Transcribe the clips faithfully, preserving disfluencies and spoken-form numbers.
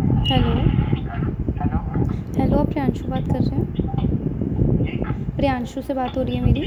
Hello. Hello. Hello, आप प्रियांशु बात कर रहे हैं? प्रियांशु से बात हो रही है मेरी?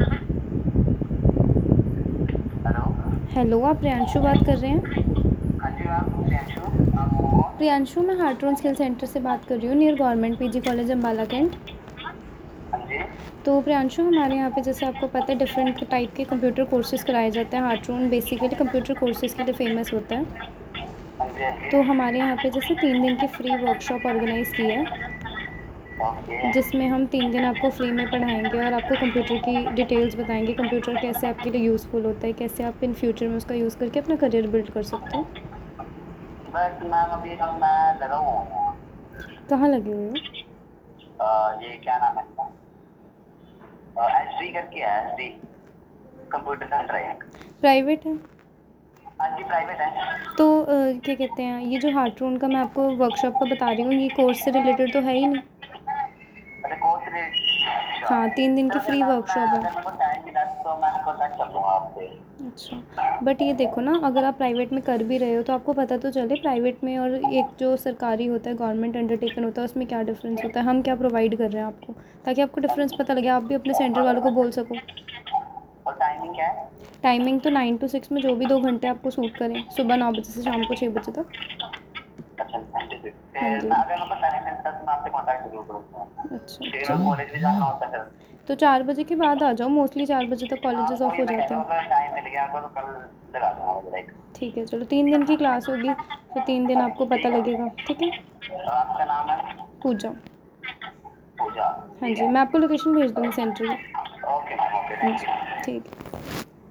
हेलो। हेलो, आप प्रियांशु बात कर रहे हैं? हाँ जी मैम, प्रियांशु। आप कौन? प्रियांशु, मैं हार्ट्रोन स्किल सेंटर से बात कर रही हूँ, near government PG college Ambala cantt. हाँ जी। तो प्रियांशु, हमारे यहाँ पे जैसे आपको पता है डिफरेंट टाइप के कंप्यूटर कोर्सेज़ कराए जाते हैं। हार्ट्रोन बेसिकली कंप्यूटर कोर्सेज़ के लिए फ़ेमस होता है। हाँ जी। हाँ तो जी। हमारे यहाँ पे जैसे तीन दिन की फ्री वर्कशॉप ऑर्गेनाइज़ की है, ओके। जिसमें हम तीन दिन आपको फ्री में पढ़ाएंगे और आपको कंप्यूटर की डिटेल्स बताएंगे, कंप्यूटर कैसे आपके लिए यूज़फुल होता है, कैसे आप इन फ्यूचर में उसका यूज़ करके अपना करियर बिल्ड कर सकते हो। बट मैम अभी हम मैं लगा हुआ हूँ। कहाँ लगे हुए हो? अ, ये क्या नाम है इसका? एच डी करके है, एच डी कंप्यूटर सेंटर है एक। प्राइवेट है? हाँ जी, प्राइवेट है। तो अ, क्या कहते हैं, ये जो हार्ट्रोन का मैं आपको वर्कशॉप का बता रही हूँ, ये कोर्स से रिलेटेड तो है ही नहीं। अरे कोर्स रे। अच्छा। हाँ, तीन दिन की चलो फिर फ्री मैम, मैं वर्कशॉप है। अगर मेरे को टाइम मिला तो मैं कॉन्टैक्ट कर लूँगा आपसे। अच्छा, बट ये देखो ना, अगर आप प्राइवेट में कर भी रहे हो तो आपको पता तो चले प्राइवेट में और एक जो सरकारी होता है, गवर्नमेंट अंडरटेकन होता है, उसमें क्या डिफरेंस होता है, हम क्या प्रोवाइड कर रहे हैं आपको, ताकि आपको हाँ डिफरेंस पता जी। लगे, आप भी अपने सेंटर वालों को बोल सको। और टाइमिंग क्या है? टाइमिंग तो नाइन टू सिक्स में जो भी दो घंटे आपको सूट करें, सुबह नौ बजे से शाम को छः बजे तक। अच्छा, नाइन्टी सिक्स। हाँ फिर जी। मैं अगर मेरे को टाइम मिलता तो मैं आपसे कॉन्टैक्ट जरूर करूँगा। अच्छा फिर अच्छा। मैं कॉलेज भी जाना होता है फिर। तो चार बजे के बाद आ जाओ, मोस्टली चार बजे तक हाँ, कॉलेजेस ऑफ वही हो मैं कह जाते रहा हूँ, हैं। अगर टाइम मिल गया तो कल लगा दूंगा मुझे लाइक। ठीक है, चलो तीन दिन की क्लास होगी, फिर तीन दिन आपको पता ठीक लगेगा, है। ठीक है। और आपका नाम है? पूजा। पूजा। हाँ ठीक जी, है। मैं आपको लोकेशन भेज दूँगी सेंटर की। ओके मैम, ओके, हाँ थैंक जी। यू। ठीक है।